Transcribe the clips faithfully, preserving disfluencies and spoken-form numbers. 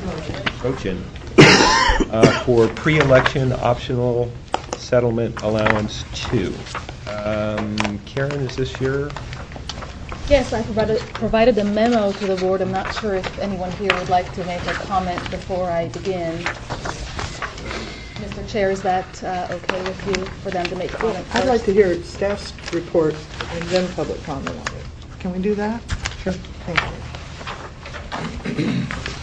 Rochin uh, for pre-election optional settlement allowance two. Um, Karen, is this your? Yes, I provided, provided a memo to the board. I'm not sure if anyone here would like to make a comment before I begin. Mister Chair, is that uh, okay with you for them to make comment I'd first? like to hear staff's report and then public comment on it. Can we do that? Sure. Thank you.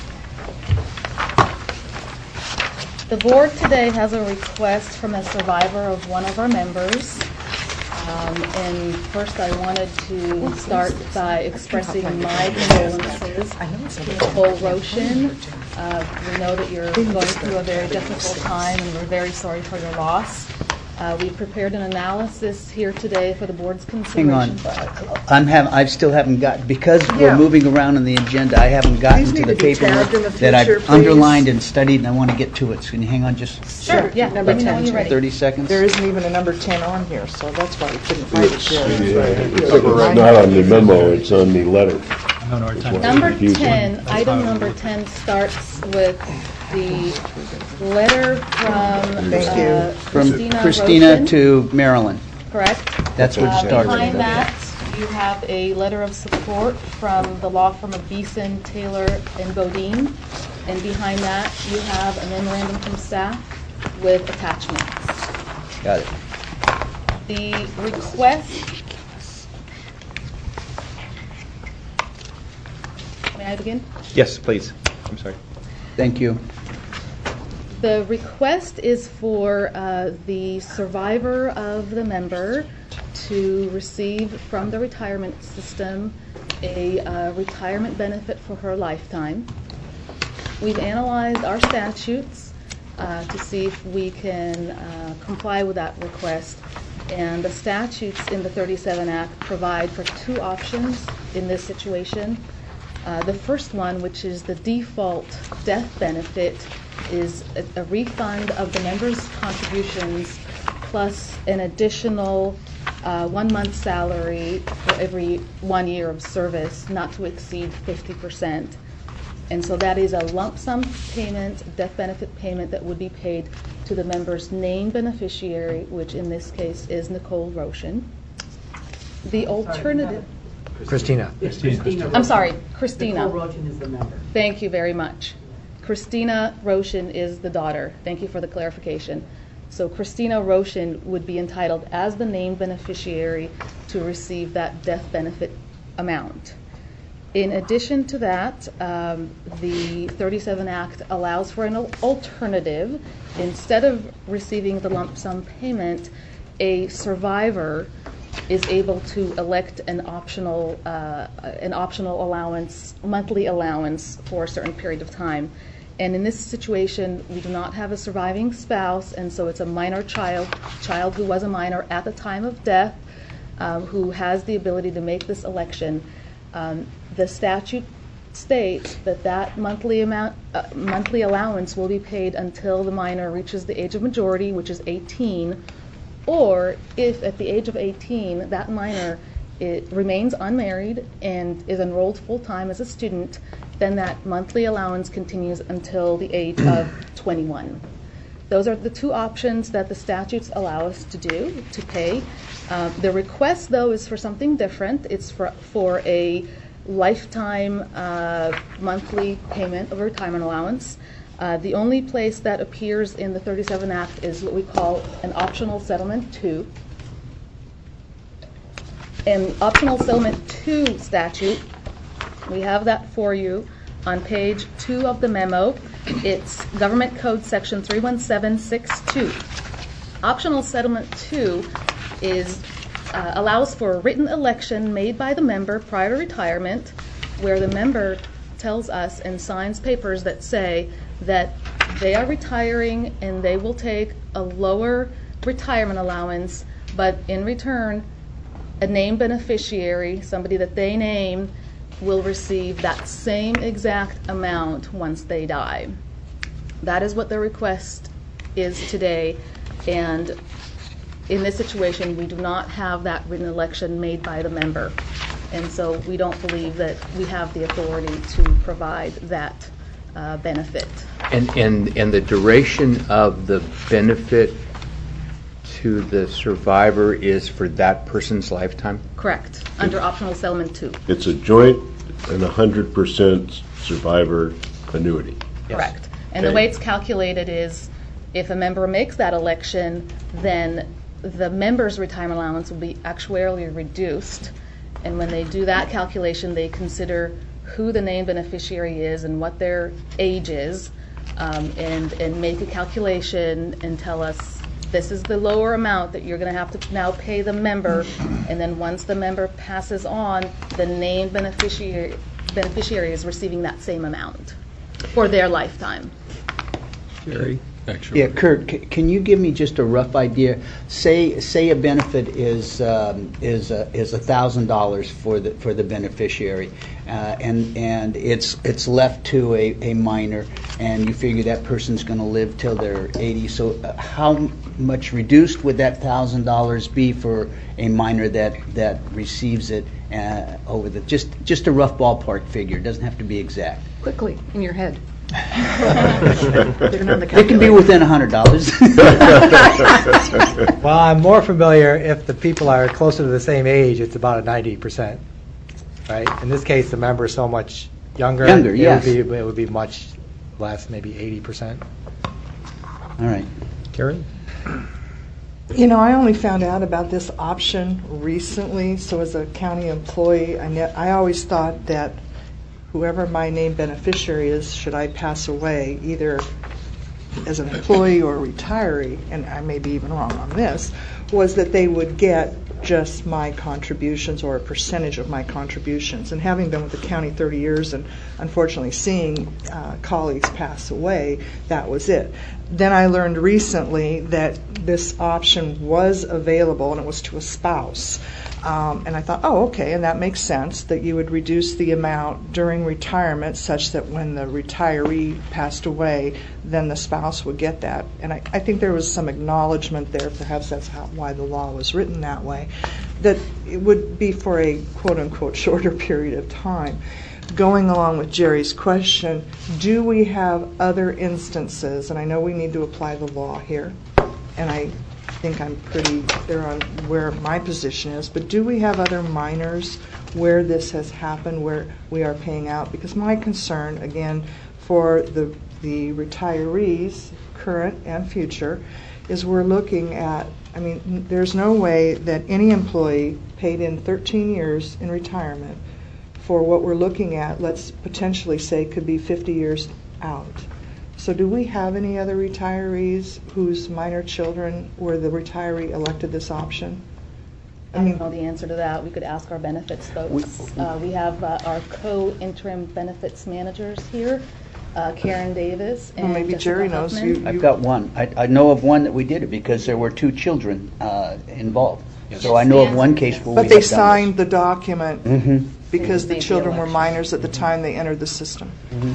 The board today has a request from a survivor of one of our members. Um, and first I wanted to start by expressing my condolences to Nicole Rochin. Uh, we know that you're going through a very difficult time and we're very sorry for your loss. Uh, we prepared an analysis here today for the board's Hang consideration. on. I'm have, I still haven't got, because Yeah. we're moving around on the agenda, I haven't gotten These to need the to be paperwork tabbed in the that I've future, please. underlined and studied, and I want to get to it. So can you hang on just Sure, yeah, Number let me know when ten, you're ready. thirty seconds? There isn't even a number ten on here, so that's why we couldn't find it. It's, here. yeah, it's not on the memo, it's on the letter. Number Confusing. ten, item number ten starts with the letter from Thank you. uh, From Christina Christina Rochin, to Marilyn. correct? That's what Uh, it starts Behind with. that, you have a letter of support from the law firm of Beeson, Taylor, and Bodine. And behind that, you have a memorandum from staff with attachments. Got it. The request... May I begin? Yes, please. I'm sorry. Thank you. The request is for uh, the survivor of the member to receive from the retirement system a uh, retirement benefit for her lifetime. We've analyzed our statutes uh, to see if we can uh, comply with that request. And the statutes in the thirty-seven Act provide for two options in this situation. Uh, the first one, which is the default death benefit, is a, a refund of the member's contributions plus an additional uh, one month salary for every one year of service, not to exceed fifty percent. And so that is a lump sum payment, death benefit payment that would be paid to the member's named beneficiary, which in this case is Nicole Rochin. The alternative... Christina. I'm sorry, Christina. Nicole Rochin is the member. Thank you very much. Christina Rochin is the daughter. Thank you for the clarification. So Christina Rochin would be entitled as the named beneficiary to receive that death benefit amount. In addition to that, um, the thirty-seven Act allows for an alternative. Instead of receiving the lump sum payment, a survivor is able to elect an optional uh, an optional allowance, monthly allowance for a certain period of time. And in this situation, we do not have a surviving spouse, and so it's a minor child, child who was a minor at the time of death, um, who has the ability to make this election. Um, the statute states that that monthly amount, uh, monthly allowance will be paid until the minor reaches the age of majority, which is eighteen, or if at the age of eighteen that minor it remains unmarried and is enrolled full-time as a student, then that monthly allowance continues until the age of twenty-one. Those are the two options that the statutes allow us to do, to pay. Uh, the request, though, is for something different. It's for, for a lifetime uh, monthly payment of a retirement allowance. Uh, the only place that appears in the thirty-seven Act is what we call an optional settlement two. In optional settlement two statute, we have that for you on page two of the memo. It's Government Code Section three one seven six two. Optional settlement two is uh, allows for a written election made by the member prior to retirement, where the member tells us and signs papers that say that they are retiring and they will take a lower retirement allowance, but in return, a named beneficiary, somebody that they name, will receive that same exact amount once they die. That is what the request is today, and in this situation, we do not have that written election made by the member, and so we don't believe that we have the authority to provide that uh, benefit. And, and, and the duration of the benefit to the survivor is for that person's lifetime? Correct, under optional settlement two. It's a joint and a hundred percent survivor annuity. Correct. And the Okay. way it's calculated is if a member makes that election, then the member's retirement allowance will be actuarially reduced. And when they do that calculation, they consider who the named beneficiary is and what their age is, um, and, and make a calculation and tell us this is the lower amount that you're going to have to now pay the member. And then once the member passes on, the named beneficiary, beneficiary is receiving that same amount for their lifetime. Jerry? Yeah, Kurt, c- can you give me just a rough idea? Say, say a benefit is um, is a, is a thousand dollars for the for the beneficiary, uh, and and it's it's left to a, a minor, and you figure that person's going to live till they're eighty. So, uh, how much reduced would that thousand dollars be for a minor that that receives it uh, over the just just a rough ballpark figure? It doesn't have to be exact. Quickly, in your head. It It can be within a hundred dollars. Well, I'm more familiar, if the people are closer to the same age, it's about a ninety percent, right? In this case, the member is so much younger. Younger, it would yes. be- It would be much less, maybe eighty percent. All right. Karen? You know, I only found out about this option recently, so as a county employee, I, ne- I always thought that whoever my named beneficiary is, should I pass away, either as an employee or a retiree, and I may be even wrong on this, was that they would get just my contributions or a percentage of my contributions. And having been with the county thirty years and unfortunately seeing uh, colleagues pass away, that was it. Then I learned recently that this option was available, and it was to a spouse. Um, and I thought, oh, okay, and that makes sense, that you would reduce the amount during retirement such that when the retiree passed away, then the spouse would get that. And I, I think there was some acknowledgement there, perhaps that's how, why the law was written that way, that it would be for a quote-unquote shorter period of time. Going along with Jerry's question, do we have other instances, and I know we need to apply the law here, and I think I'm pretty clear on where my position is, but do we have other minors where this has happened, where we are paying out? Because my concern, again, for the the retirees, current and future, is we're looking at, I mean, there's no way that any employee paid in thirteen years in retirement for what we're looking at, let's potentially say, could be fifty years out. So do we have any other retirees whose minor children were the retiree elected this option? I don't know the answer to that. We could ask our benefits folks. Uh, we have uh, our co-interim benefits managers here, uh, Karen Davis and Well, maybe Jessica Jerry knows. Huffman. You- I've got one. I, I know of one that we did it because there were two children uh, involved. So I know of one case where we But have they done this. signed the document Mhm. because They the made the children were election. minors at the time they entered the system.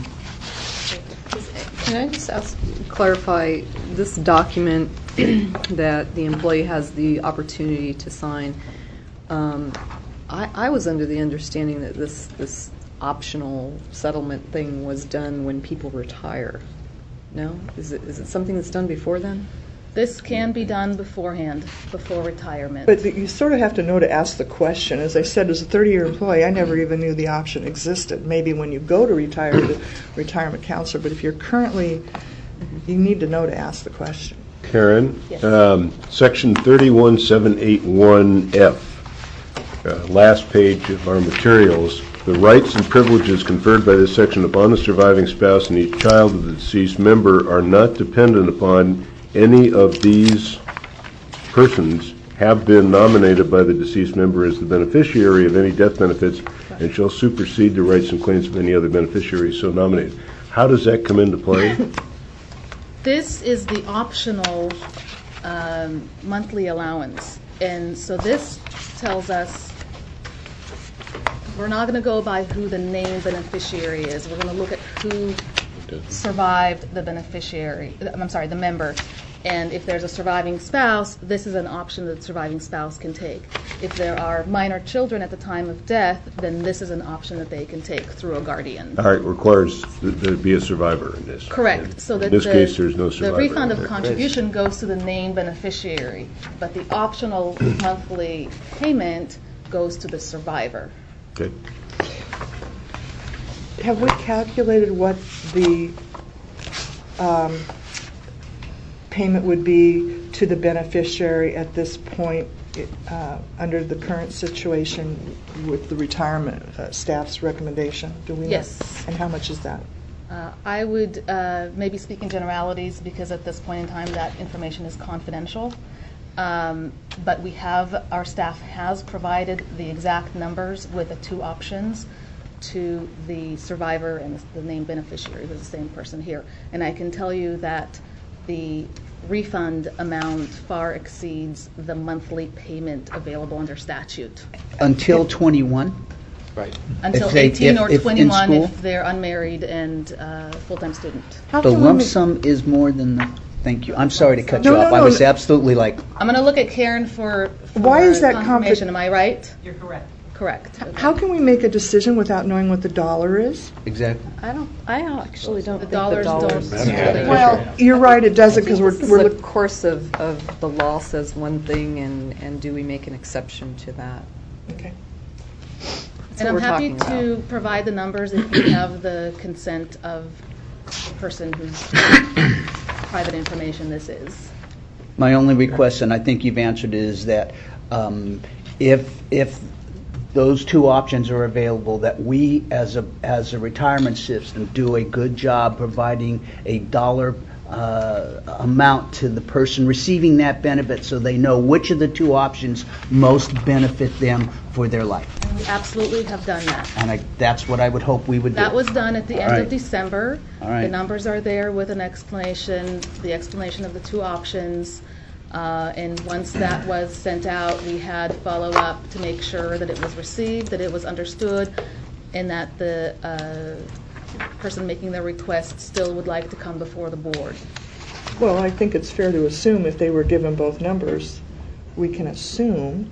Can I just ask, clarify, this document that the employee has the opportunity to sign, um, I, I was under the understanding that this, this optional settlement thing was done when people retire. No? Is it, is it something that's done before then? This can be done beforehand, before retirement. But you sort of have to know to ask the question. As I said, as a thirty-year employee, I never even knew the option existed. Maybe when you go to retire, the retirement counselor, but if you're currently, you need to know to ask the question. Karen, Yes. um, section thirty-one seven eighty-one F, uh, last page of our materials, the rights and privileges conferred by this section upon the surviving spouse and each child of the deceased member are not dependent upon any of these persons have been nominated by the deceased member as the beneficiary of any death benefits and shall supersede the rights and claims of any other beneficiary so nominated. How does that come into play? This is the optional um, monthly allowance. And so this tells us we're not going to go by who the named beneficiary is. We're going to look at who survived the beneficiary, I'm sorry, the member. And if there's a surviving spouse, this is an option that the surviving spouse can take. If there are minor children at the time of death, then this is an option that they can take through a guardian. All right, requires that there be a survivor in this. Correct. And So that in this the, case, there's no the survivor. refund of Okay. contribution goes to the named beneficiary, but the optional monthly payment goes to the survivor. Okay. Have we calculated what the um, payment would be to the beneficiary at this point uh, under the current situation with the retirement uh, staff's recommendation? Do we know? Yes. And how much is that? Uh, I would uh, maybe speak in generalities because at this point in time that information is confidential. Um, but we have, our staff has provided the exact numbers with the two options to the survivor and the named beneficiary, who's the same person here. And I can tell you that the refund amount far exceeds the monthly payment available under statute. Until twenty-one? Right. Until If they- eighteen if- or if in twenty-one school? if they're unmarried and uh, full-time student. How The can we lump make- sum is more than the, thank you. I'm sorry to cut No, you no, off. I no, was no. absolutely like, I'm going to look at Karen for, for Why is that confirmation. confi- Am I right? You're correct. Correct. How can we make a decision without knowing what the dollar is? exactly. I don't, I actually don't The think dollars the dollars. don't really- Well, you're right, it doesn't, because we're, This we're is look- the course of, of the law says one thing, and, and do we make an exception to that? okay. That's And I'm what we're happy talking to about. provide the numbers if you have the consent of the person whose private information this is. My only request, and I think you've answered it, is that um, if, if those two options are available, that we, as a, as a retirement system, do a good job providing a dollar uh, amount to the person receiving that benefit so they know which of the two options most benefit them for their life. We absolutely have done that. And I, that's what I would hope we would do. That was done at the All end right. of December. All right. The numbers are there with an explanation, the explanation of the two options. Uh, And once that was sent out, we had follow-up to make sure that it was received, that it was understood, and that the uh, person making the request still would like to come before the board. Well, I think it's fair to assume if they were given both numbers, we can assume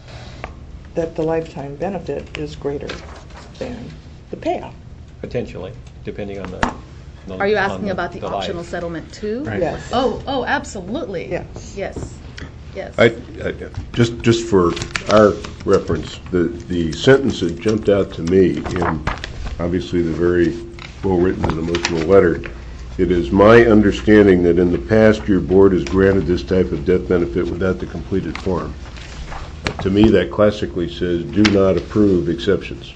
that the lifetime benefit is greater than the payout. Potentially, depending on the. the- Are you on asking about the life. optional settlement too? Right. Yes. Oh, oh, absolutely. Yes. Yes, yes. I, I- just, just for our reference, the, the sentence that jumped out to me in obviously the very well-written and emotional letter, it is my understanding that in the past your board has granted this type of death benefit without the completed form. To me, that classically says, do not approve exceptions.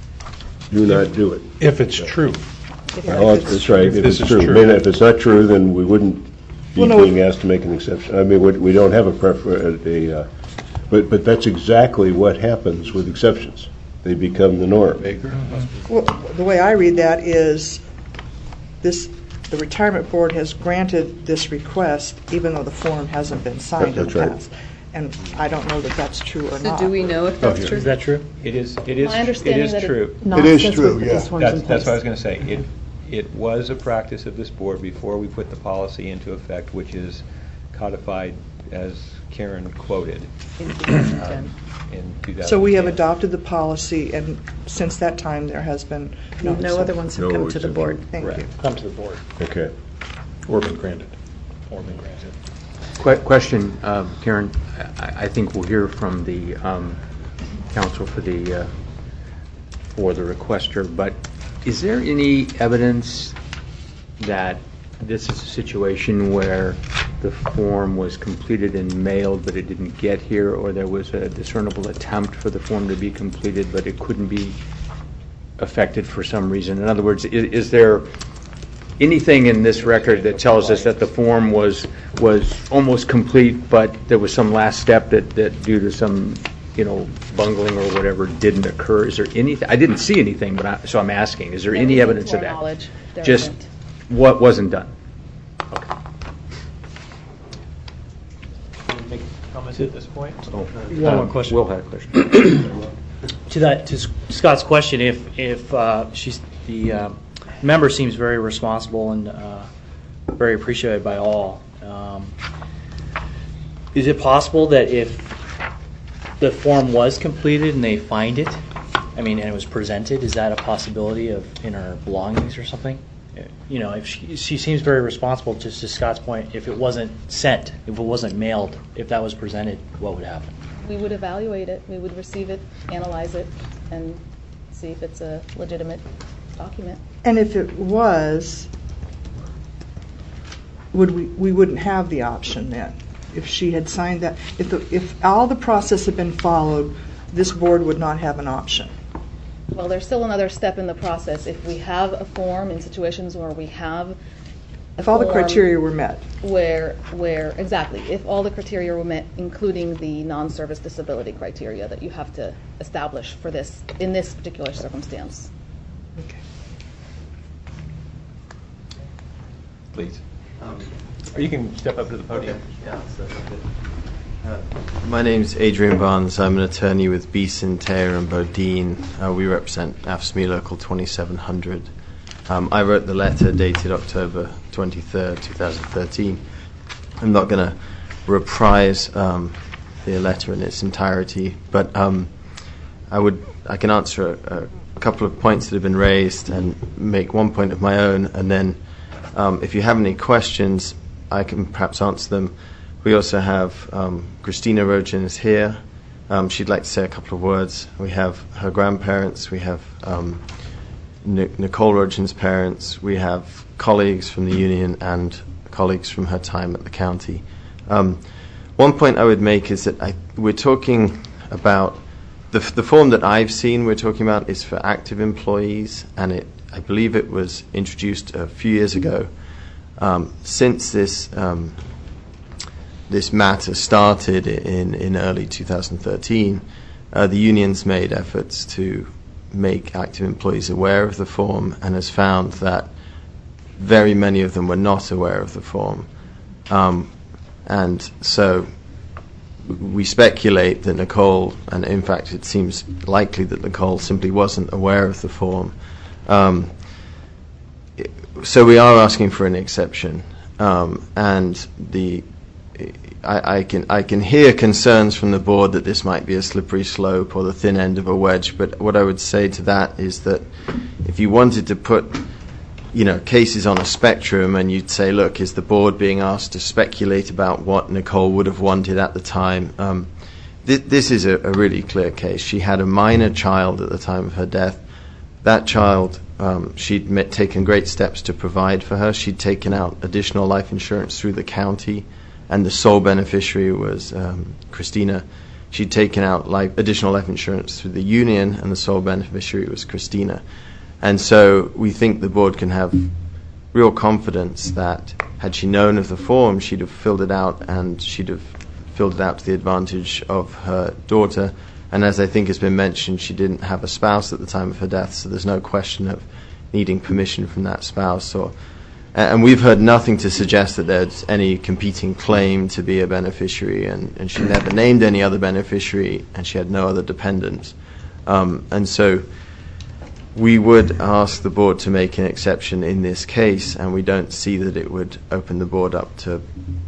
Do not do it. If it's true. Well, that's right, if This it's is true. true. I mean, if it's not true, then we wouldn't be Well, no, being asked to make an exception. I mean, we we don't have a prefer, a, uh, but, but that's exactly what happens with exceptions. They become the norm. Well, the way I read that is this, the retirement board has granted this request even though the form hasn't been signed in That's the right. past. And I don't know that that's true or So not. do we know if that's true? Is that true? It is, it is, My it understanding is that it- true. Not is since true, we put yeah. this forms in That's, that's what I was place. going to say. It, it was a practice of this board before we put the policy into effect, which is codified, as Karen quoted, In two thousand ten. um, in two thousand ten. So we have adopted the policy, and since that time, there has been no. No other ones have No come to the exception. board. Thank you. Come to the board, Okay. or been granted, or been granted. Que- Question, uh, Karen, I I think we'll hear from the um, counsel for the, uh, for the requester, but is there any evidence that this is a situation where the form was completed and mailed, but it didn't get here, or there was a discernible attempt for the form to be completed, but it couldn't be affected for some reason? In other words, i- is there anything in this record that tells us that the form was, was almost complete, but there was some last step that, that due to some, you know, bungling or whatever didn't occur? Is there anything? I didn't see anything, but I, so I'm asking, is there any Never evidence of before that? knowledge, there Just isn't. what wasn't done? Make comments at this point? Oh, One more um, question. Will had a question. To that, to Scott's question, if, if uh, she's, the uh, member seems very responsible and uh, very appreciated by all, Um, is it possible that if the form was completed and they find it, I mean, and it was presented, is that a possibility of in her belongings or something? You know, if she, she seems very responsible, just to Scott's point, if it wasn't sent, if it wasn't mailed, if that was presented, what would happen? We would evaluate it, we would receive it, analyze it, and see if it's a legitimate document. And if it was, would we, we wouldn't have the option then. If she had signed that, if, the, if all the process had been followed, this board would not have an option. Well, there's still another step in the process. If we have a form in situations where we have a If all the form criteria were met. Where, where, exactly, if all the criteria were met, including the non-service disability criteria that you have to establish for this, in this particular circumstance. Okay. Please. Um, or you can step up to the podium. Okay. Yeah, so uh, my name's Adrian Barnes. I'm an attorney with Beeson, Taylor and Bodine. Uh, we represent A F S C M E Local twenty-seven hundred. Um, I wrote the letter dated October twenty-third, twenty thirteen. I'm not going to reprise um, the letter in its entirety, but um, I would I can answer a, a couple of points that have been raised and make one point of my own, and then um, if you have any questions, I can perhaps answer them. We also have um, Christina Rogen is here. Um, she'd like to say a couple of words. We have her grandparents. We have um, N- Nicole Rogen's parents. We have colleagues from the union and colleagues from her time at the county. Um, one point I would make is that I, we're talking about the, the form that I've seen. We're talking about is for active employees, and it I believe it was introduced a few years ago. Um, since this um, this matter started in, in early two thousand thirteen, uh, the union's made efforts to make active employees aware of the form and has found that very many of them were not aware of the form. Um, and so we speculate that Nicole, and in fact it seems likely that Nicole simply wasn't aware of the form. Um, so we are asking for an exception. Um, and the I, I can I can hear concerns from the board that this might be a slippery slope or the thin end of a wedge, but what I would say to that is that if you wanted to put, you know, cases on a spectrum and you'd say, look, is the board being asked to speculate about what Nicole would have wanted at the time? Um, th- this is a, a really clear case. She had a minor child at the time of her death. That child, um, she'd met, taken great steps to provide for her. She'd taken out additional life insurance through the county, and the sole beneficiary was um, Christina. She'd taken out life, additional life insurance through the union, and the sole beneficiary was Christina. And so we think the board can have real confidence that had she known of the form, she'd have filled it out, and she'd have filled it out to the advantage of her daughter. And as I think has been mentioned, she didn't have a spouse at the time of her death, so there's no question of needing permission from that spouse. Or, and we've heard nothing to suggest that there's any competing claim to be a beneficiary, and, and she never named any other beneficiary, and she had no other dependents. Um, and so we would ask the board to make an exception in this case, and we don't see that it would open the board up to,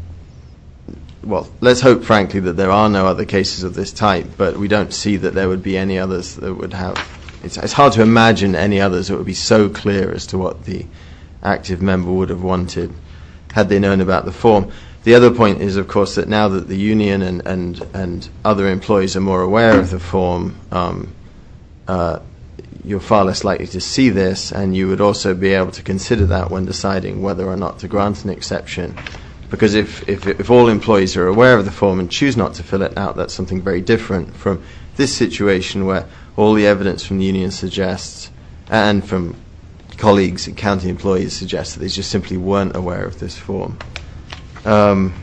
well, let's hope, frankly, that there are no other cases of this type, but we don't see that there would be any others that would have, it's, it's hard to imagine any others that would be so clear as to what the active member would have wanted had they known about the form. The other point is, of course, that now that the union and, and, and other employees are more aware of the form, um, uh, you're far less likely to see this, and you would also be able to consider that when deciding whether or not to grant an exception. Because if, if, if all employees are aware of the form and choose not to fill it out, that's something very different from this situation where all the evidence from the union suggests, and from colleagues and county employees suggest, that they just simply weren't aware of this form. Um,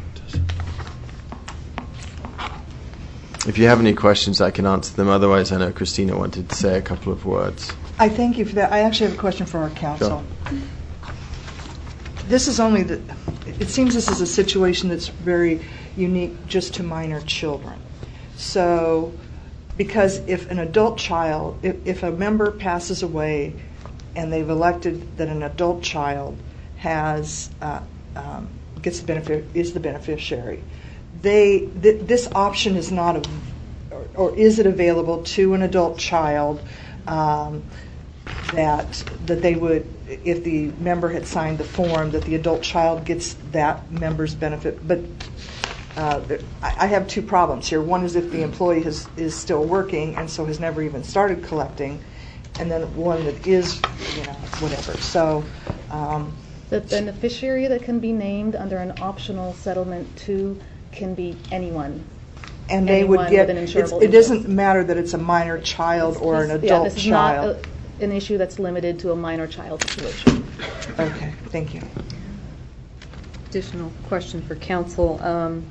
if you have any questions, I can answer them. Otherwise, I know Christina wanted to say a couple of words. I thank you for that. I actually have a question for our counsel. Sure. This is only the, it seems this is a situation that's very unique just to minor children. So, because if an adult child, if, if a member passes away and they've elected that an adult child has uh, um, gets the benefit, is the beneficiary. They, th- this option is not, a, or, or is it available to an adult child um, that that they would, if the member had signed the form, that the adult child gets that member's benefit. But uh, I I have two problems here. One is if the employee has, is still working and so has never even started collecting, and then one that is, you know, whatever. So. Um, The beneficiary that can be named under an optional settlement two can be anyone. And they would Anyone get, with an it's- insurable it interest. doesn't matter that it's a minor child or an This- adult yeah, this is child. not a- an issue that's limited to a minor child situation. Okay, thank you. Additional question for council. Um,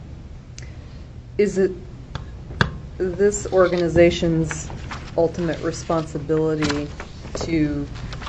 Is it this organization's ultimate responsibility to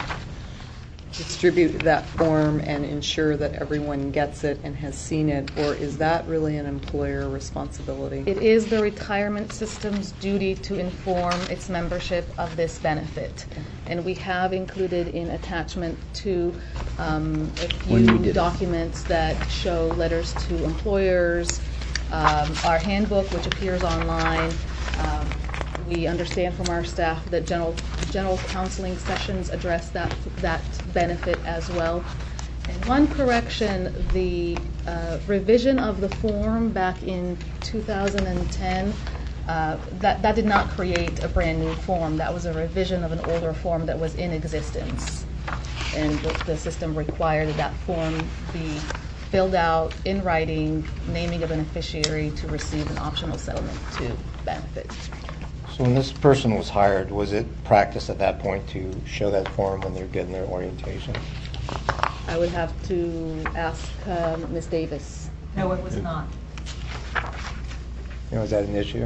distribute that form and ensure that everyone gets it and has seen it, or is that really an employer responsibility? It is the retirement system's duty to inform its membership of this benefit. And we have included in attachment to um, a When we few did it. documents that show letters to employers, um, our handbook, which appears online. Um, We understand from our staff that general general counseling sessions address that that benefit as well. And one correction, the uh, revision of the form back in two thousand ten, uh, that, that did not create a brand new form. That was a revision of an older form that was in existence. And the, the system required that that form be filled out in writing, naming a beneficiary to receive an optional settlement to benefit. So when this person was hired, was it practice at that point to show that form when they're getting their orientation? I would have to ask um, Miz Davis. No, it was not. You know, is that an issue?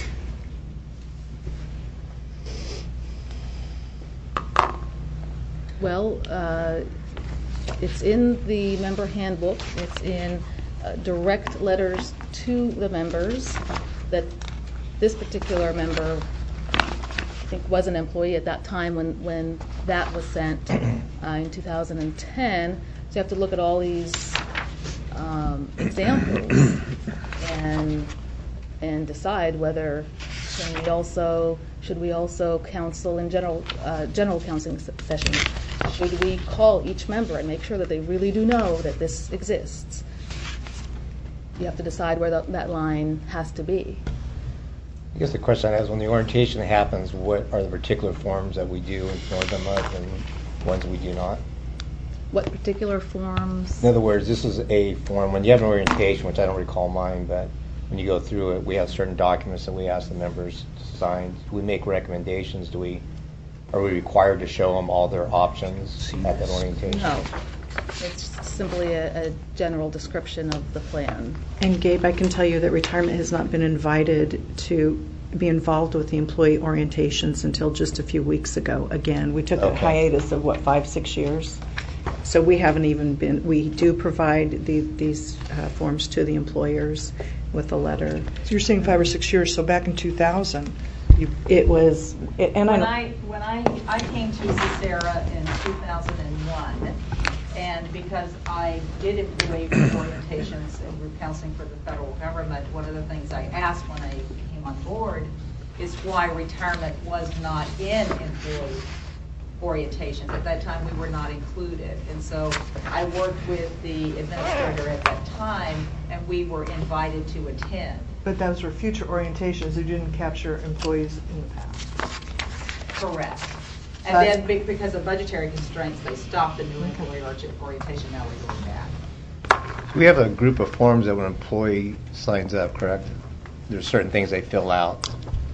Well, uh, it's in the member handbook. It's in uh, direct letters to the members that this particular member, I think, was an employee at that time when, when that was sent uh, in two thousand ten. So you have to look at all these um, examples and and decide whether can we also should we also counsel in general uh, general counseling sessions. Should we call each member and make sure that they really do know that this exists? You have to decide where the, that line has to be. I guess the question I have is when the orientation happens, what are the particular forms that we do inform them of and ones we do not? What particular forms? In other words, this is a form, when you have an orientation, which I don't recall mine, but when you go through it, we have certain documents that we ask the members to sign. Do we make recommendations? Do we, are we required to show them all their options at that orientation? No. It's simply a, a general description of the plan. And Gabe, I can tell you that retirement has not been invited to be involved with the employee orientations until just a few weeks ago. Again, we took a Okay. hiatus of, what, five, six years? So we haven't even been, we do provide the, these uh, forms to the employers with a letter. So you're saying five or six years, so back in two thousand, you, It was, and When I, I, when I, I came to Cicera in two thousand one, and because I did employee orientations and group counseling for the federal government, one of the things I asked when I came on board is why retirement was not in employee orientations. At that time, we were not included. And so I worked with the administrator at that time, and we were invited to attend. but those were future orientations. You didn't capture employees in the past. Correct. And But- then be- because of budgetary constraints, they stopped the new employee orientation. Now we're going back. We have a group of forms that when an employee signs up, correct? There's certain things they fill out.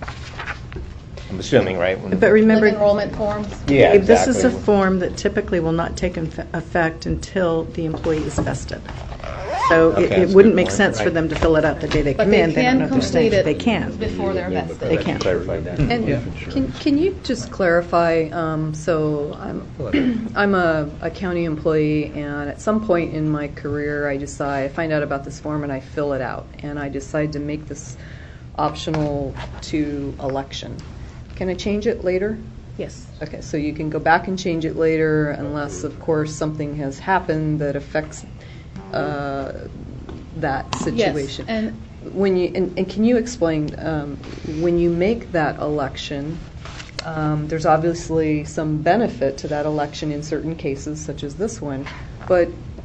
I'm assuming, right? When- but remember, Like enrollment forms? Yeah, Gabe, this is a exactly. form that typically will not take inf- effect until the employee is vested. So Okay, it- that's a it wouldn't good make point. sense for Right. them to fill it out the day they But come they in. They don't can know if they're complete staying. it They can. before they're vested. They can. Clarify that. And can, can you just clarify, um, so I'm, I'm a, a county employee, and at some point in my career, I decide, I find out about this form and I fill it out, and I decide to make this optional to election. Can I change it later? Yes. Okay, so you can go back and change it later unless, of course, something has happened that affects uh, that situation. Yes, and when you and, and can you explain um, when you make that election? Um, there's obviously some benefit to that election in certain cases, such as this one, but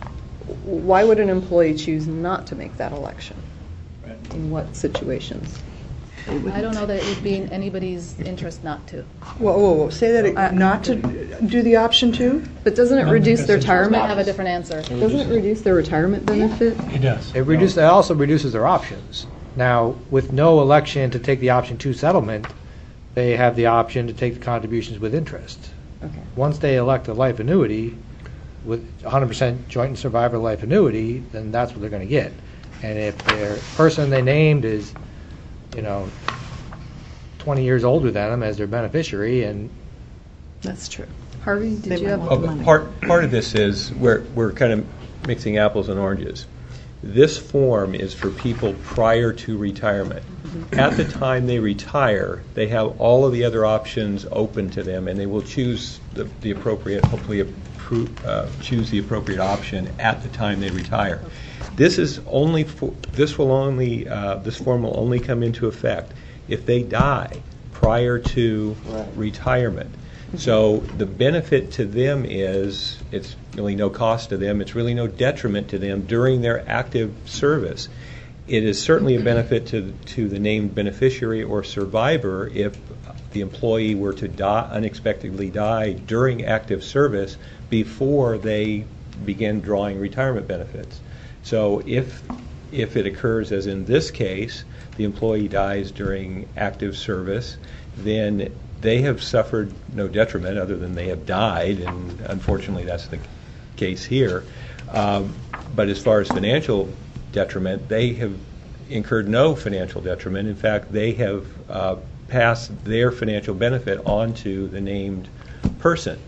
why would an employee choose not to make that election? In what situations? I don't know that it would be in anybody's interest not to. Whoa, whoa, whoa. Say that, ag- not to do the option two? But doesn't it reduce their I retirement? have a different answer. Doesn't it reduce their retirement benefit? It does. It reduces, it also reduces their options. Now, with no election to take the option two settlement, they have the option to take the contributions with interest. Okay. Once they elect a life annuity with one hundred percent joint and survivor life annuity, then that's what they're going to get. And if their person they named is, you know, twenty years older than them as their beneficiary, and that's true. Harvey, did They you have? Oh, but part part of this is we're we're kind of mixing apples and oranges. This form is for people prior to retirement. Mm-hmm. At the time they retire, they have all of the other options open to them, and they will choose the, the appropriate, hopefully appro- uh, choose the appropriate option at the time they retire. This is only for, this will only uh, this form will only come into effect if they die prior to right. retirement. So the benefit to them is it's really no cost to them. It's really no detriment to them during their active service. It is certainly a benefit to to the named beneficiary or survivor if the employee were to die, unexpectedly die during active service before they begin drawing retirement benefits. So if if it occurs, as in this case, the employee dies during active service, then they have suffered no detriment other than they have died, and unfortunately that's the case here. Um, but as far as financial detriment, they have incurred no financial detriment. In fact, they have uh, passed their financial benefit on to the named person.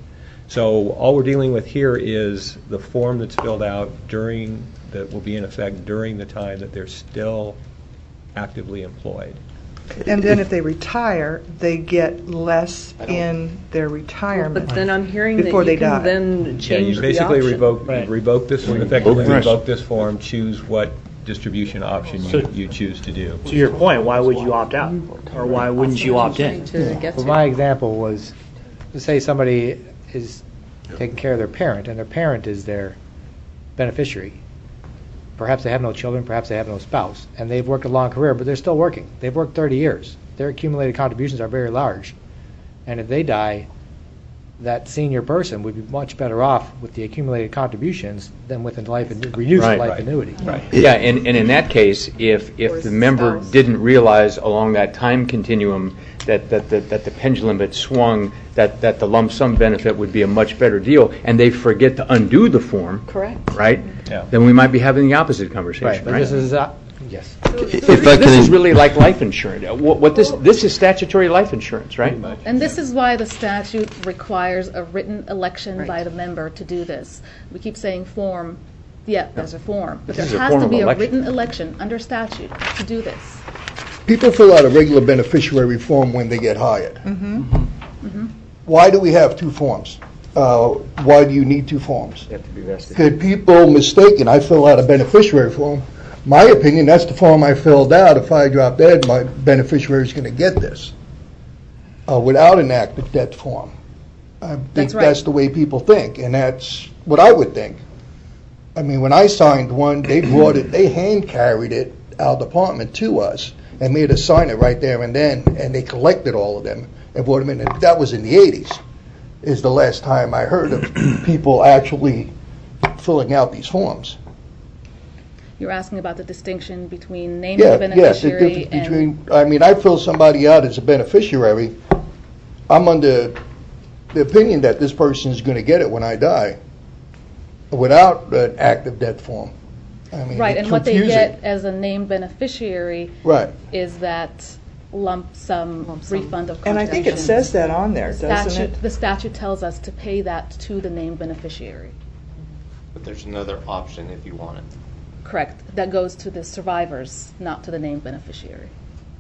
So all we're dealing with here is the form that's filled out during, that will be in effect during the time that they're still actively employed. And then if they retire, they get less in their retirement. But then I'm hearing that before you they can die. then Yeah, change you basically the option. revoke Right. revoke this one, effectively Right. revoke this form, choose what distribution option you, So- you choose to do. To your point, why would you opt out? Or why wouldn't you opt in? To get well, to. my example was, to say somebody is taking care of their parent, and their parent is their beneficiary. Perhaps they have no children, perhaps they have no spouse, and they've worked a long career, but they're still working. They've worked thirty years. Their accumulated contributions are very large. And if they die, that senior person would be much better off with the accumulated contributions than with a life reduced Right. life Right. annuity. Right. Yeah, and, and in that case, if, Or if the member spouse. didn't realize along that time continuum that, that, that, that the pendulum had swung, that, that the lump sum benefit would be a much better deal, and they forget to undo the form, Correct. right? Yeah. Then we might be having the opposite conversation, Right, but right? this is, uh, yes. If I this is really like life insurance. What, what this, this is statutory life insurance, right? And this is why the statute requires a written election Right. by the member to do this. We keep saying form, yeah, there's a form, but This is there a has form to of be a election. written election under statute to do this. People fill out a regular beneficiary form when they get hired. Why do we have two forms? Uh, why do you need two forms? They have to be vested. Could people mistaken, I fill out a beneficiary form. My opinion, that's the form I filled out. If I drop dead, my beneficiary is going to get this uh, without an active death form. I think That's that's, right. the way people think, and that's what I would think. I mean, when I signed one, they brought it, they hand carried it, our department, to us and made us sign it right there and then, and they collected all of them and brought them in. And that was in the eighties, is the last time I heard of people actually filling out these forms. You're asking about the distinction between naming Yeah, the yeah, the beneficiary difference and... between, I mean, I fill somebody out as a beneficiary, I'm under the opinion that this person is going to get it when I die, without an active death form. I mean, Right, it's and what they confusing. get as a named beneficiary Right. is that lump sum refund of contributions. And I think it says that on there, The doesn't statute- it? The statute tells us to pay that to the named beneficiary. But there's another option if you want it. Correct. That goes to the survivors, not to the named beneficiary.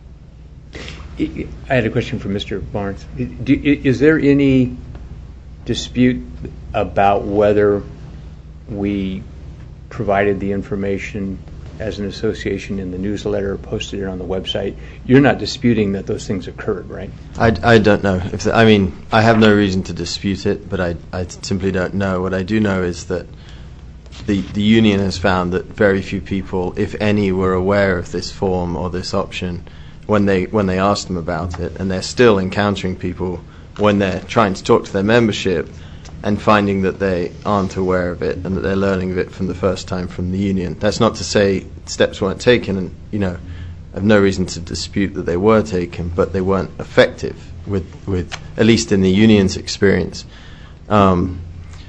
I had a question for Mister Barnes. Do- Is there any dispute about whether we provided the information as an association in the newsletter, posted it on the website. You're not disputing that those things occurred, right? I, I don't know. If the, I mean, I have no reason to dispute it, but I, I simply don't know. What I do know is that the, the union has found that very few people, if any, were aware of this form or this option when they when they asked them about it, and they're still encountering people when they're trying to talk to their membership and finding that they aren't aware of it and that they're learning of it from the first time from the union. That's not to say steps weren't taken, and, you know, I have no reason to dispute that they were taken, but they weren't effective, with, with at least in the union's experience. Um,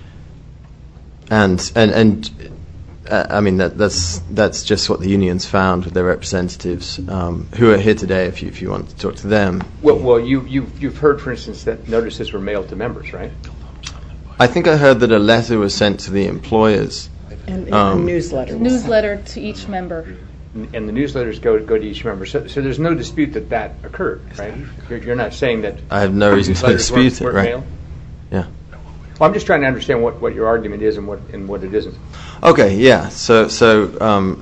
and, and, and uh, I mean, that, that's, that's just what the unions found with their representatives, um, who are here today if you, if you want to talk to them. Well, well you, you, you've heard, for instance, that notices were mailed to members, right? I think I heard that a letter was sent to the employers. And um, a newsletter. was Newsletter to each member. And the newsletters go go to each member. So, so there's no dispute that that occurred, right? You're, you're not saying that I have no reason to dispute it, weren't right? mailed? Yeah. Well, I'm just trying to understand what, what your argument is and what and what it isn't. Okay, yeah. So so um,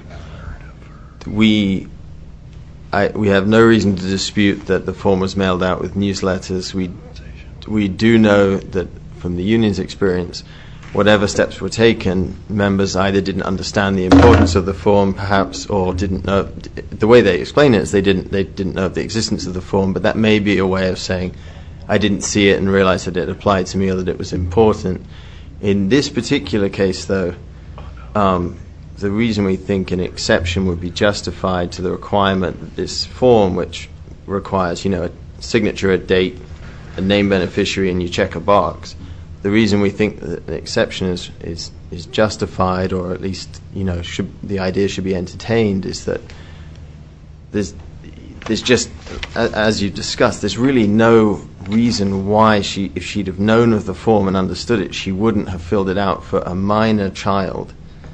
we I we have no reason to dispute that the form was mailed out with newsletters. We we do know that from the union's experience, whatever steps were taken, members either didn't understand the importance of the form, perhaps, or didn't know. The way they explain it is they didn't they didn't know of the existence of the form. But that may be a way of saying, I didn't see it and realize that it applied to me or that it was important. In this particular case, though, um, the reason we think an exception would be justified to the requirement that this form, which requires, you know, a signature, a date, a named beneficiary, and you check a box. The reason we think that an exception is, is is justified, or at least, you know, should the idea should be entertained, is that there's there's just, as you discussed, there's really no reason why she, if she'd have known of the form and understood it, she wouldn't have filled it out for a minor child.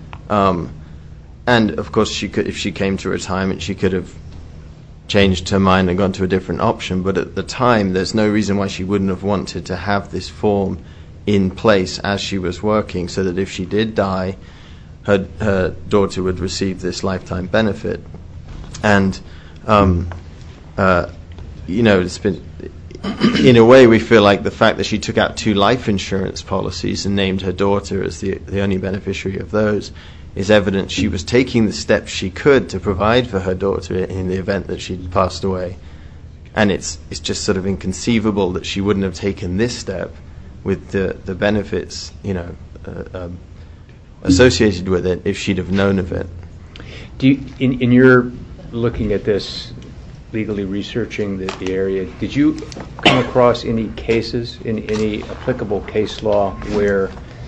Um, and of course, she could, if she came to retirement, she could have changed her mind and gone to a different option. But at the time, there's no reason why she wouldn't have wanted to have this form in place as she was working, so that if she did die, her her daughter would receive this lifetime benefit. And um, uh, you know, it's been, in a way, we feel like the fact that she took out two life insurance policies and named her daughter as the the only beneficiary of those is evidence she was taking the steps she could to provide for her daughter in the event that she'd passed away. And it's it's just sort of inconceivable that she wouldn't have taken this step with the, the benefits, you know, uh, um, associated with it if she'd have known of it. Do you, in, in your looking at this, legally researching the, the area, did you come across any cases, in any applicable case law where,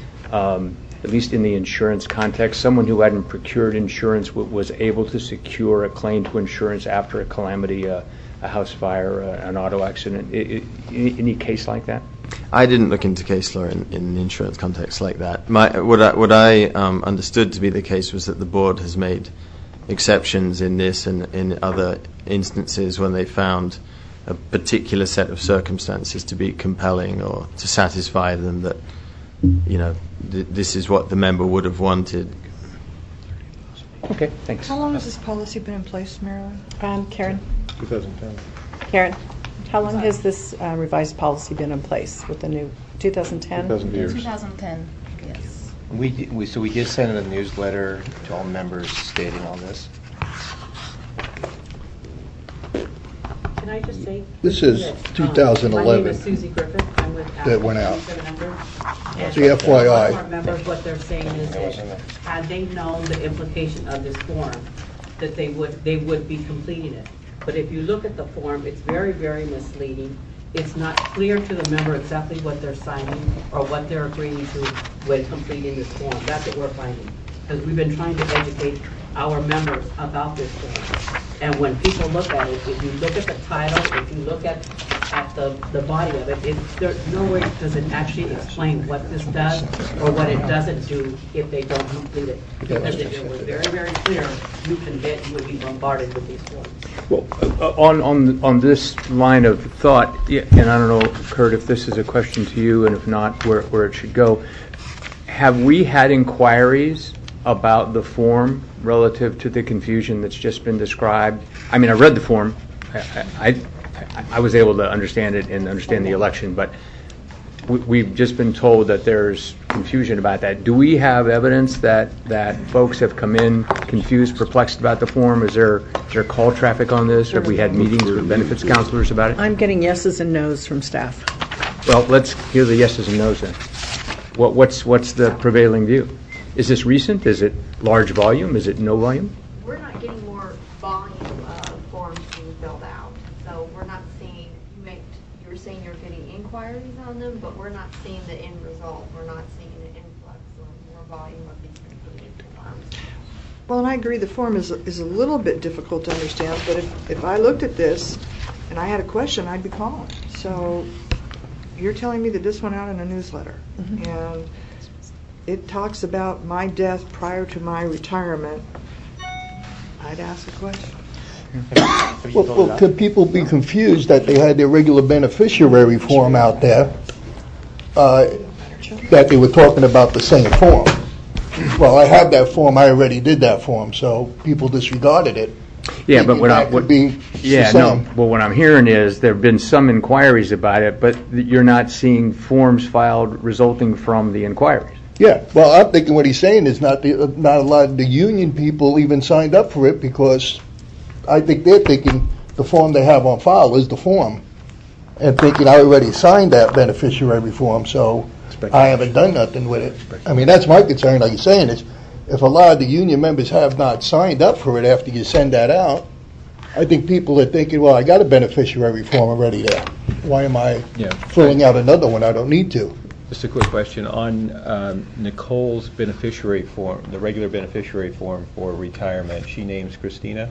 um, at least in the insurance context, someone who hadn't procured insurance w- was able to secure a claim to insurance after a calamity, uh, a house fire, uh, an auto accident? I, I, any, any case like that? I didn't look into case law in, in an insurance context like that. My, what I, what I um, understood to be the case was that the board has made exceptions in this and in other instances when they found a particular set of circumstances to be compelling or to satisfy them that, you know, th- this is what the member would have wanted. Okay, thanks. How long has this policy been in place, Marilyn? Um, Karen? twenty ten. Karen, how long has this uh, revised policy been in place with the new twenty ten? twenty ten, yes. We, di- we so we did send a newsletter to all members stating all this. Can I just say? This is um, two thousand eleven My name is Susie Griffith. I'm with that went out. twenty-seven hundred. And The F Y I. a lot of our members, what they're saying is that had they known the implication of this form, that they would they would be completing it. But if you look at the form, it's very, very misleading. It's not clear to the member exactly what they're signing or what they're agreeing to when completing this form. That's what we're finding. Because we've been trying to educate our members about this form. And when people look at it, if you look at the title, if you look at at the, the body of it, it there's no way does it actually explain what this does or what it doesn't do if they don't complete it. Because if it was very, very clear, you can bet you would be bombarded with these forms. Well, uh, on on on this line of thought, yeah, and I don't know, Kurt, if this is a question to you, and if not, where where it should go. Have we had inquiries about the form relative to the confusion that's just been described? I mean, I read the form. I, I, I was able to understand it and understand the election, but we, we've just been told that there's confusion about that. Do we have evidence that, that folks have come in confused, perplexed about the form? Is there, is there call traffic on this? Have we had meetings with benefits counselors about it? I'm getting yeses and nos from staff. Well, let's hear the yeses and nos then. What, what's, what's the prevailing view? Is this recent? Is it large volume? Is it no volume? We're not getting more volume of forms being filled out. So we're not seeing, you make, you were saying you're getting inquiries on them, but we're not seeing the end result. We're not seeing an influx or more volume of these completed forms. Well, and I agree the form is, is a little bit difficult to understand, but if, if I looked at this and I had a question, I'd be calling. So you're telling me that this went out in a newsletter, mm-hmm. and it talks about my death prior to my retirement. I'd ask a question. Well, well, could people be confused that they had their regular beneficiary form out there, uh, that they were talking about the same form? Well, I have that form. I already did that form, so people disregarded it. Yeah, but what I would be yeah no. Well, what I'm hearing is there have been some inquiries about it, but you're not seeing forms filed resulting from the inquiries. Yeah, well, I'm thinking what he's saying is not the, not a lot of the union people even signed up for it, because I think they're thinking the form they have on file is the form, and thinking I already signed that beneficiary form, so I haven't done nothing with it. I mean, that's my concern, like you're saying, is if a lot of the union members have not signed up for it after you send that out, I think people are thinking, well, I got a beneficiary form already there. Why am I yeah. filling out another one? I don't need to. Just a quick question on um, Nicole's beneficiary form, the regular beneficiary form for retirement. She names Christina?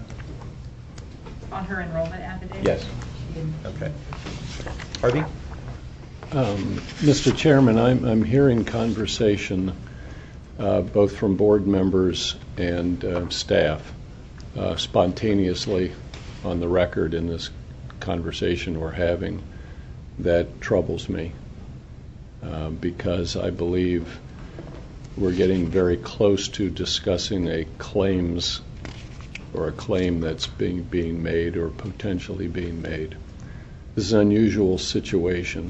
On her enrollment affidavit? Yes. Okay. Harvey? Um, Mister Chairman, I'm, I'm hearing conversation uh, both from board members and uh, staff uh, spontaneously on the record in this conversation we're having that troubles me. Uh, because I believe we're getting very close to discussing a claims or a claim that's being being made or potentially being made. This is an unusual situation.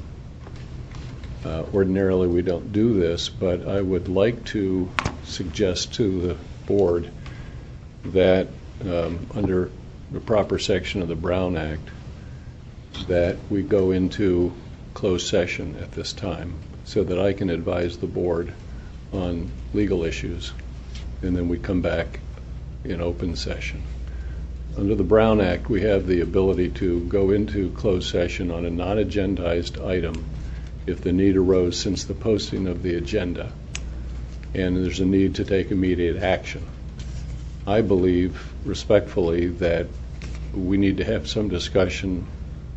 Uh, ordinarily we don't do this, but I would like to suggest to the board that um, under the proper section of the Brown Act that we go into closed session at this time so that I can advise the board on legal issues, and then we come back in open session. Under the Brown Act, we have the ability to go into closed session on a non-agendized item if the need arose since the posting of the agenda and there's a need to take immediate action. I believe respectfully that we need to have some discussion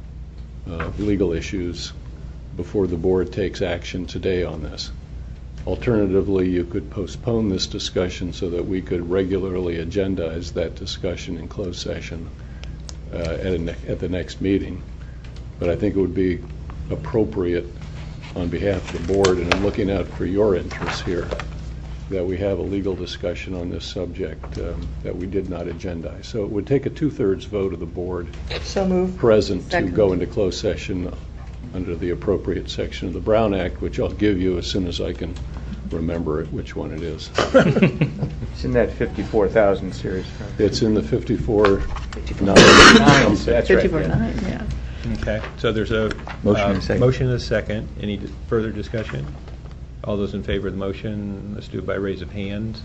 of legal issues before the board takes action today on this. Alternatively, you could postpone this discussion so that we could regularly agendize that discussion in closed session uh, at, a ne- at the next meeting. But I think it would be appropriate on behalf of the board, and I'm looking out for your interests here, that we have a legal discussion on this subject um, that we did not agendize. So it would take a two-thirds vote of the board so moved. present Second. to go into closed session under the appropriate section of the Brown Act, which I'll give you as soon as I can remember it, which one it is. It's in that fifty-four thousand series. Right? It's in the fifty-four nine. That's fifty-four right. nine, yeah. Okay, so there's a Motion uh, and a second. motion and a second. Any d- further discussion? All those in favor of the motion, let's do it by raise of hands.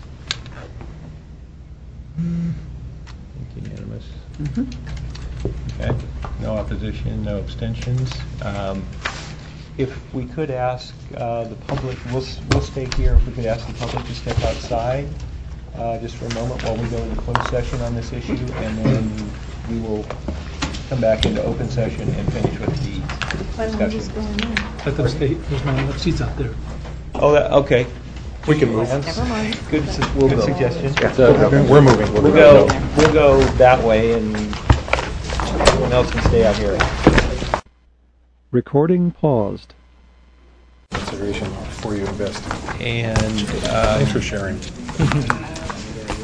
Unanimous. Mm-hmm. Okay, no opposition, no abstentions. Um, If we could ask uh, the public, we'll, s- we'll stay here, if we could ask the public to step outside uh, just for a moment while we go into closed session on this issue, and then we will come back into open session and finish with the discussion. Let them stay, there's not enough seats out there. Oh, that- okay. We can move. Never mind. Good, su- good suggestion. We're moving. We'll go, we'll go that way, and everyone else can stay out here. Recording paused. Consideration before you invest. And uh, Interest sharing.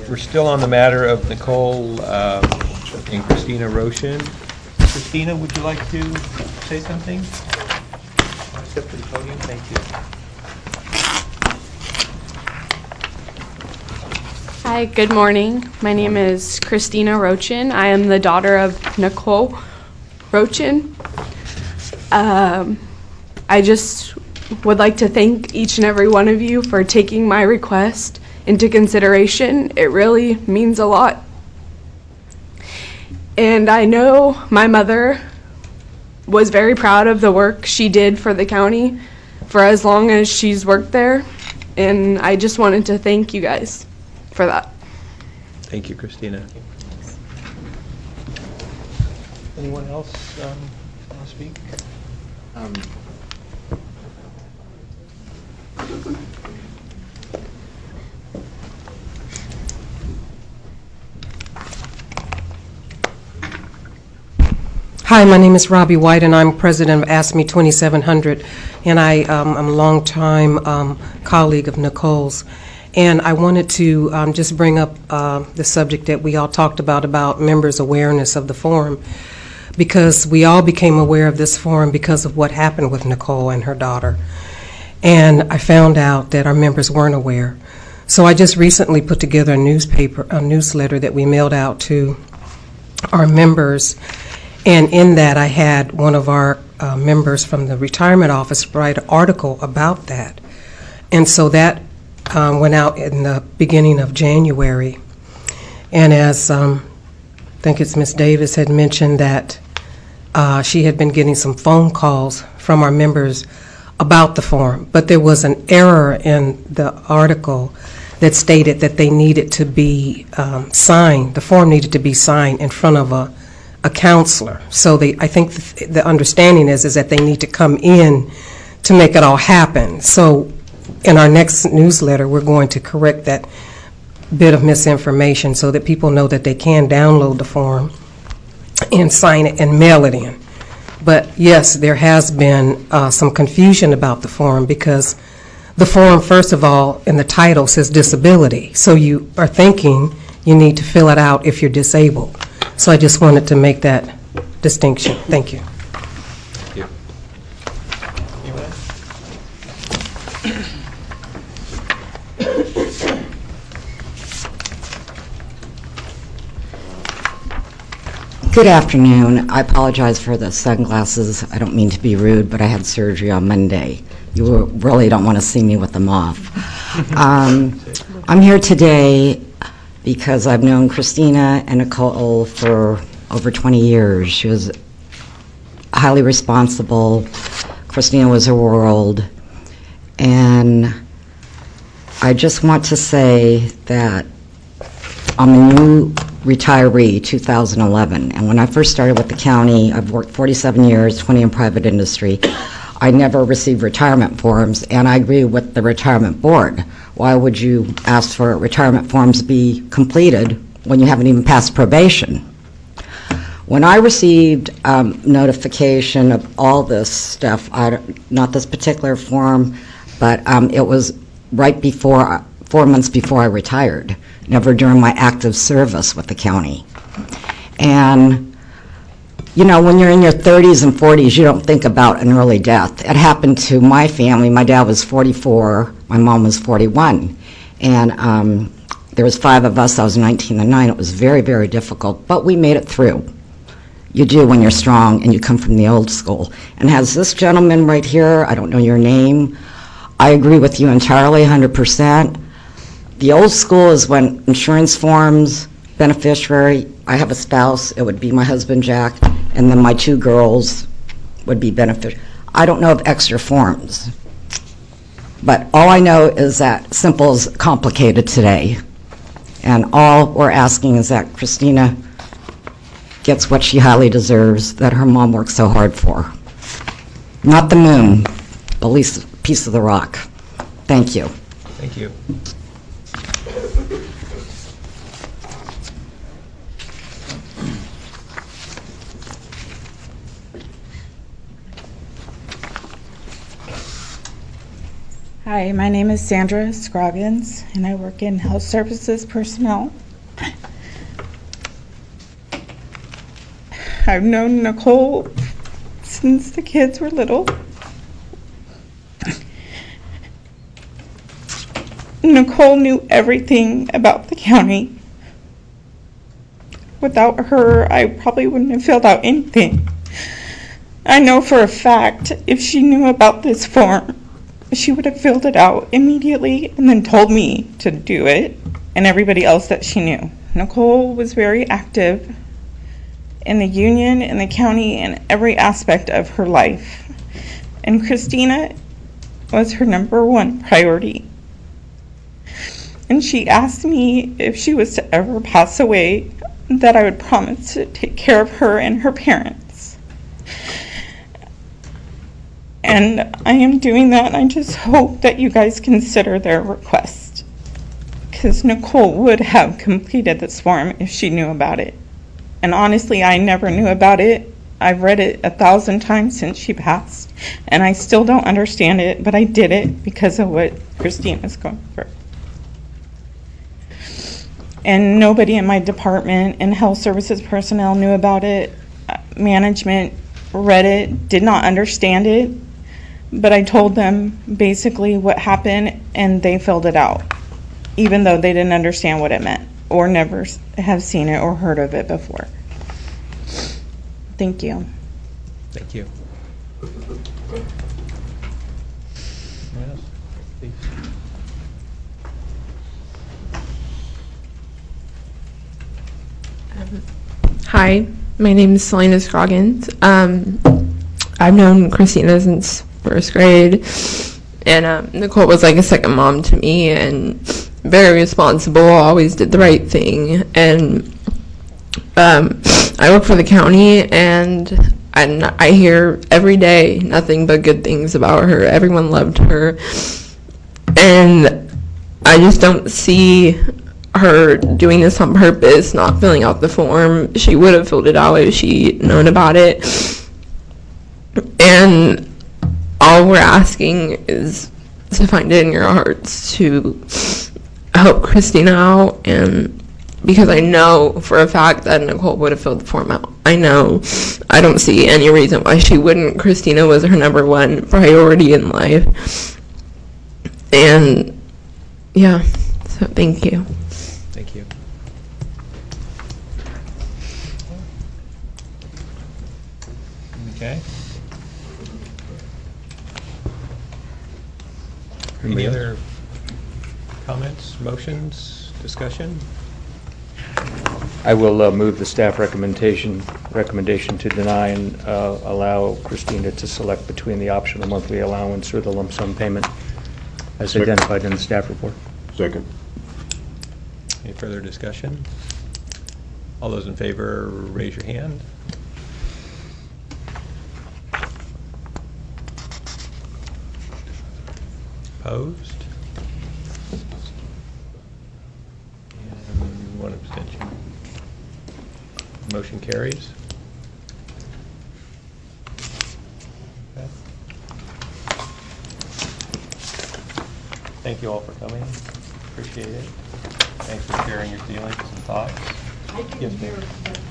we're still on the matter of Nicole um, and Christina Roshan. Christina, would you like to say something? Step to the podium. Thank you. Hi, good morning. My name is Christina Rochin. I am the daughter of Nicole Rochin. Um, I just would like to thank each and every one of you for taking my request into consideration. It really means a lot. And I know my mother was very proud of the work she did for the county for as long as she's worked there. And I just wanted to thank you guys for that. Thank you, Christina. Anyone else um, want to speak? Um, Hi, my name is Robbie White, and I'm president of Ask Me twenty-seven hundred, and I, um, I'm a longtime um, colleague of Nicole's. And I wanted to um, just bring up uh, the subject that we all talked about, about members' awareness of the forum, because we all became aware of this forum because of what happened with Nicole and her daughter. And I found out that our members weren't aware. So I just recently put together a newspaper, a newsletter that we mailed out to our members. And in that, I had one of our uh, members from the retirement office write an article about that. And so that um, went out in the beginning of January. And as um, I think it's Miz Davis had mentioned that uh, she had been getting some phone calls from our members about the forum. But there was an error in the article that stated that they needed to be um, signed, the form needed to be signed in front of a a counselor. So they, I think the, the understanding is, is that they need to come in to make it all happen. So in our next newsletter, we're going to correct that bit of misinformation so that people know that they can download the form and sign it and mail it in. But yes, there has been uh, some confusion about the form because the form, first of all, in the title says disability. So you are thinking you need to fill it out if you're disabled. So I just wanted to make that distinction. Thank you. Thank you. Good afternoon. I apologize for the sunglasses. I don't mean to be rude, but I had surgery on Monday. You really don't want to see me with them off. Um, I'm here today because I've known Christina and Nicole for over twenty years. She was highly responsible. Christina was her world. And I just want to say that I'm a new retiree, two thousand eleven. And when I first started with the county, I've worked forty-seven years, twenty in private industry. I never received retirement forms, and I agree with the retirement board. Why would you ask for retirement forms be completed when you haven't even passed probation? When I received um, notification of all this stuff, I, not this particular form, but um, it was right before, four months before I retired, never during my active service with the county. And you know, when you're in your thirties and forties, you don't think about an early death. It happened to my family. My dad was forty-four, my mom was forty-one. And um, there was five of us, I was nineteen and nine. It was very, very difficult, but we made it through. You do when you're strong and you come from the old school. And as this gentleman right here, I don't know your name, I agree with you entirely, one hundred percent. The old school is when insurance forms, beneficiary, I have a spouse, it would be my husband, Jack, and then my two girls would be beneficiary. I don't know of extra forms, but all I know is that simple is complicated today. And all we're asking is that Christina gets what she highly deserves, that her mom worked so hard for. Not the moon, at least a piece of the rock. Thank you. Thank you. Hi, my name is Sandra Scroggins, and I work in health services personnel. I've known Nicole since the kids were little. Nicole knew everything about the county. Without her, I probably wouldn't have filled out anything. I know for a fact if she knew about this form, she would have filled it out immediately and then told me to do it and everybody else that she knew. Nicole was very active in the union, in the county, and every aspect of her life. And Christina was her number one priority. And she asked me if she was to ever pass away that I would promise to take care of her and her parents. And I am doing that, and I just hope that you guys consider their request. Because Nicole would have completed this form if she knew about it. And honestly, I never knew about it. I've read it a thousand times since she passed, and I still don't understand it, but I did it because of what Christina's going through. And nobody in my department and health services personnel knew about it. Management read it, did not understand it, but I told them basically what happened, and they filled it out, even though they didn't understand what it meant or never have seen it or heard of it before. Thank you. Thank you. Yes, please. Um, hi, my name is Selena Scroggins. Um, I've known Christina since first grade, and um, Nicole was like a second mom to me, and very responsible, always did the right thing. And um, I work for the county, and I, I hear every day nothing but good things about her. Everyone loved her, and I just don't see her doing this on purpose, not filling out the form. She would have filled it out if she'd known about it. And all we're asking is to find it in your hearts to help Christina out, and because I know for a fact that Nicole would have filled the form out. I know. I don't see any reason why she wouldn't. Christina was her number one priority in life. And yeah, so thank you. Thank you. Okay. Any other comments, motions, discussion? I will uh, move the staff recommendation recommendation to deny and uh, allow Christina to select between the optional monthly allowance or the lump sum payment as Second. identified in the staff report. Second. Any further discussion? All those in favor, raise your hand. Opposed? And one abstention. Motion carries. Okay. Thank you all for coming. Appreciate it. Thanks for sharing your feelings and thoughts. Yes, ma'am.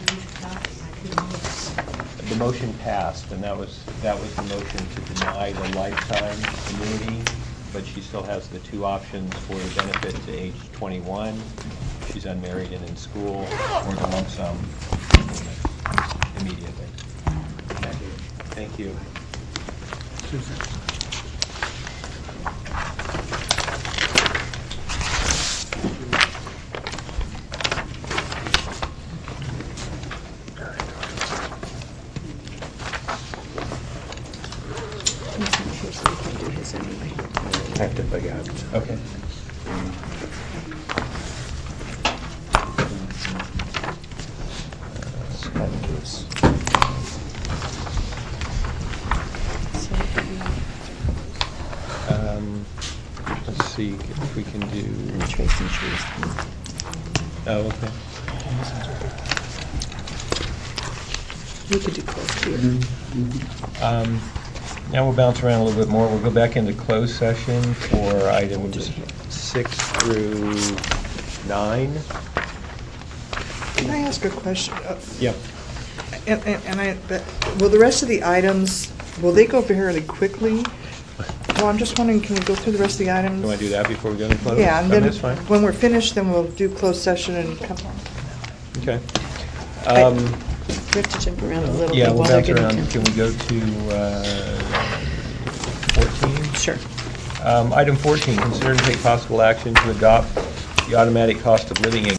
The motion passed, and that was that was the motion to deny the lifetime immunity, but she still has the two options for the benefit to age twenty-one. She's unmarried and in school, or the lump sum immediately. Okay. Thank you. Active by God. Okay. Um, let's see if we can do. Oh, okay. We could do close here. Um, Now we'll bounce around a little bit more. We'll go back into closed session for items six through nine. Can I ask a question? Uh, Yeah. And, and, and I, but will the rest of the items, will they go fairly quickly? Well, I'm just wondering, can we go through the rest of the items? You want to do that before we go into closed? Yeah, and I mean, then that's fine. when we're finished, then we'll do closed session and come on. Okay. I- Um, We have to jump around a little Yeah, bit we'll while they're bounce getting around. to. Can we go to uh, fourteen? Sure. Um, Item fourteen, consider to take possible action to adopt the automatic cost of living